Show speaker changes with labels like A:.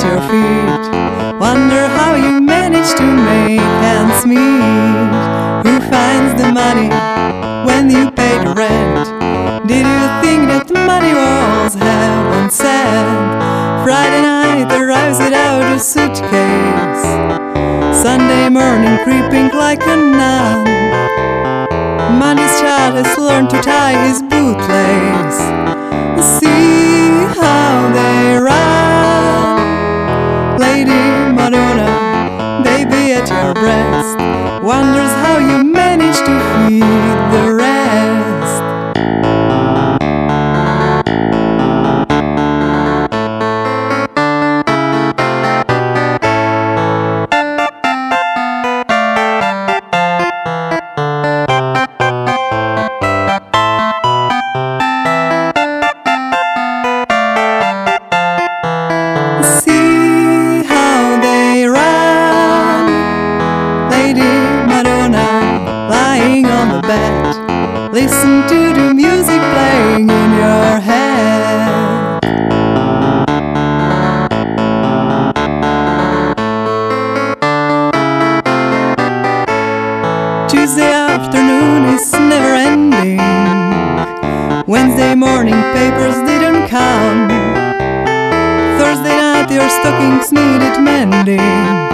A: your feet. Wonder how you manage to make ends meet. Who finds the money when you pay the rent? Did you think that money was heaven sent? Friday night arrives without a suitcase. Sunday morning creeping like a nun. Monday's child has learned to tie his bootlace. See how they run. Lady Madonna, baby at your breast, wonders how you manage to feed the rest. See how they run. Lady Madonna lying on the bed, listen to the music playing in your head. Tuesday afternoon is never ending. Wednesday morning papers didn't come. Thursday night your stockings needed mending.